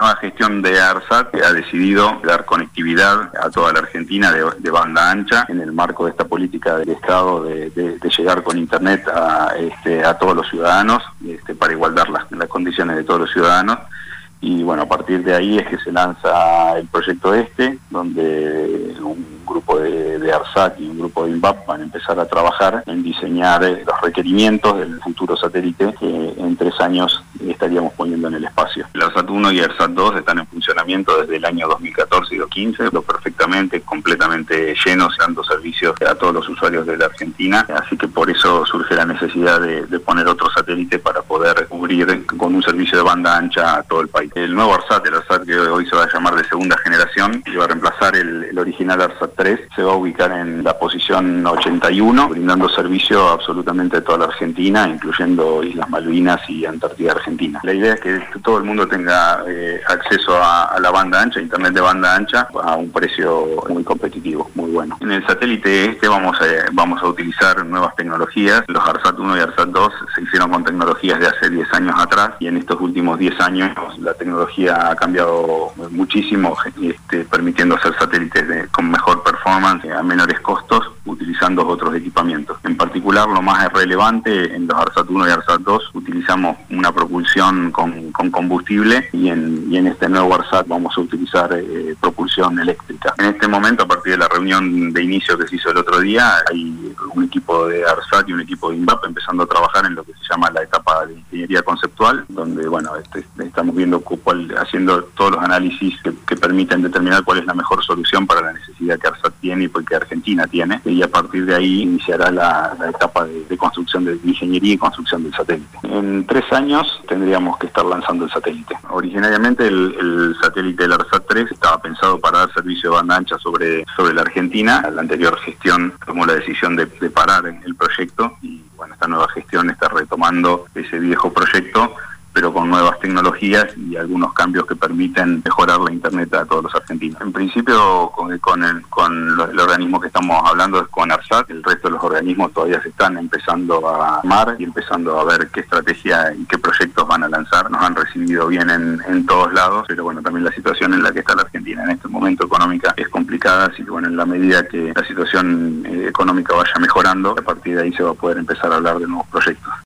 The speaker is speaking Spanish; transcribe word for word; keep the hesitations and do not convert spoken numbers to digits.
nueva gestión de ARSAT ha decidido dar conectividad a toda la Argentina de, de banda ancha en el marco de esta política del Estado de, de, de llegar con Internet a, este, a todos los ciudadanos este, para igualar las, las condiciones de todos los ciudadanos. Y bueno, a partir de ahí es que se lanza el proyecto este, donde un grupo de, de ARSAT y un grupo de INVAP van a empezar a trabajar en diseñar los requerimientos del futuro satélite que en tres años estaríamos poniendo en el espacio. El ARSAT uno y ARSAT dos están en funcionamiento desde el año dos mil catorce y dos mil quince, lo perfectamente, completamente llenos, dando servicios a todos los usuarios de la Argentina, así que por eso surge la necesidad de, de poner otro satélite para poder cubrir con un servicio de banda ancha a todo el país. El nuevo ARSAT, el ARSAT que hoy se va a llamar de segunda generación, que va a reemplazar el, el original ARSAT tres, se va a ubicar en la posición ochenta y uno, brindando servicio absolutamente a toda la Argentina, incluyendo Islas Malvinas y Antártida Argentina. La idea es que todo el mundo tenga eh, acceso a, a la banda ancha, internet de banda ancha, a un precio muy competitivo, muy bueno. En el satélite este vamos a, vamos a utilizar nuevas tecnologías. Los ARSAT uno y ARSAT dos se hicieron con tecnologías de hace diez años atrás, y en estos últimos diez años la tecnología ha cambiado muchísimo, este, permitiendo hacer satélites de, con mejor performance a menores costos, utilizando otros equipamientos. En particular, lo más relevante, en los ARSAT uno y ARSAT dos utilizamos una propulsión con, con combustible, y en, y en este nuevo ARSAT vamos a utilizar eh, propulsión eléctrica. En este momento, a partir de la reunión de inicio que se hizo el otro día, hay un equipo de ARSAT y un equipo de INVAP empezando a trabajar en lo que se llama la etapa de ingeniería conceptual, donde bueno, este, estamos viendo cuál, haciendo todos los análisis que, que permiten determinar cuál es la mejor solución para la necesidad que ARSAT tiene y que Argentina tiene, y a partir de ahí iniciará la, la etapa de, de construcción de, de ingeniería y construcción del satélite. En tres años tendríamos que estar lanzando el satélite. Originariamente el, el satélite del ARSAT tres estaba pensado para dar servicio de banda ancha sobre, sobre la Argentina. La anterior gestión tomó la decisión de, de parar el proyecto, y bueno, esta nueva gestión está retomando ese viejo proyecto, pero con nuevas tecnologías y algunos cambios que permiten mejorar la internet a todos los argentinos. En principio, con, con, el, con el organismo que estamos hablando es con ARSAT. El resto de los organismos todavía se están empezando a armar y empezando a ver qué estrategia y qué proyectos van a lanzar. Nos han recibido bien en, en todos lados, pero bueno, también la situación en la que está la Argentina en este momento económica es complicada, así que bueno, en la medida que la situación eh, económica vaya mejorando, a partir de ahí se va a poder empezar a hablar de nuevos proyectos.